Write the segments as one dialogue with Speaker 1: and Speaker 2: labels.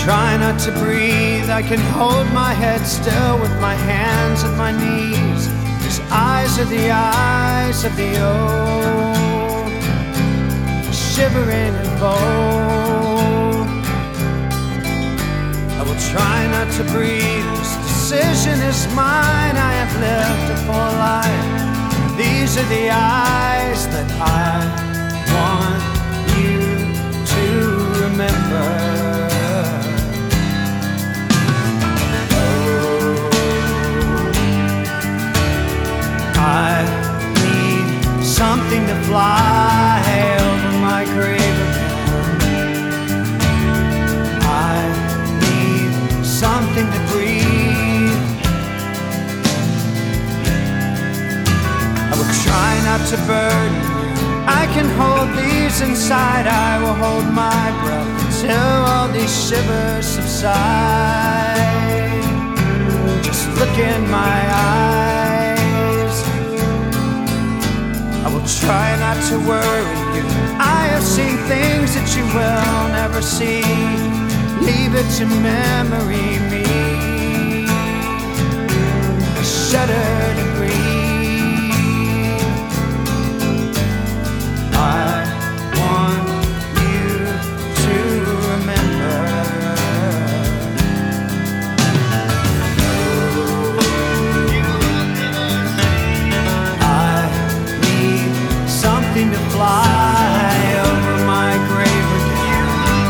Speaker 1: try not to breathe. I can hold my head still with my hands at my knees. These eyes are the eyes of the old, shivering and bold. I will try not to breathe. This decision is mine. I have lived a full life. These are the eyes that I want you to remember. I need something to fly over my grave again. I need something to breathe. I will try not to burden you. I can hold these inside. I will hold my breath until all these shivers subside. Just look in my eyes. I will try not to worry you. I have seen things that you will never see. Leave it to memory me. I shudder to breathe. I want you to remember. Something to fly over my grave again.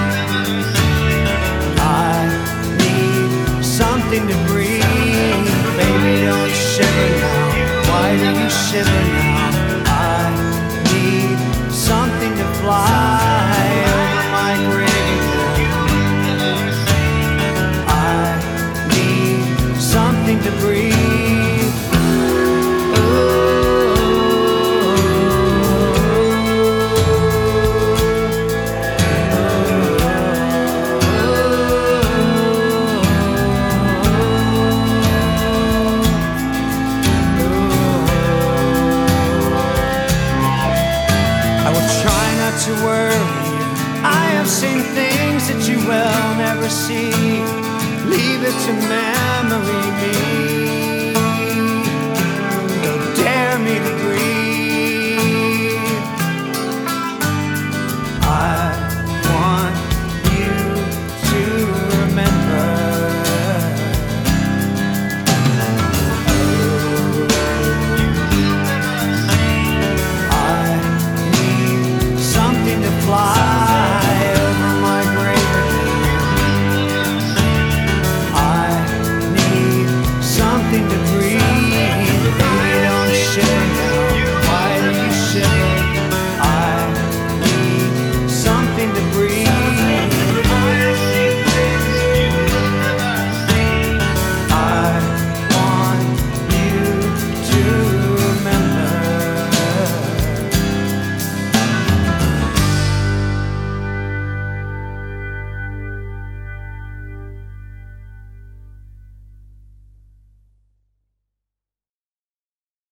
Speaker 1: I need something to breathe. Baby, don't shiver now. Why do you shiver now? I need something to fly over my grave again. I need something to breathe. To worry you. I have seen things that you will never see. Leave it to memory me.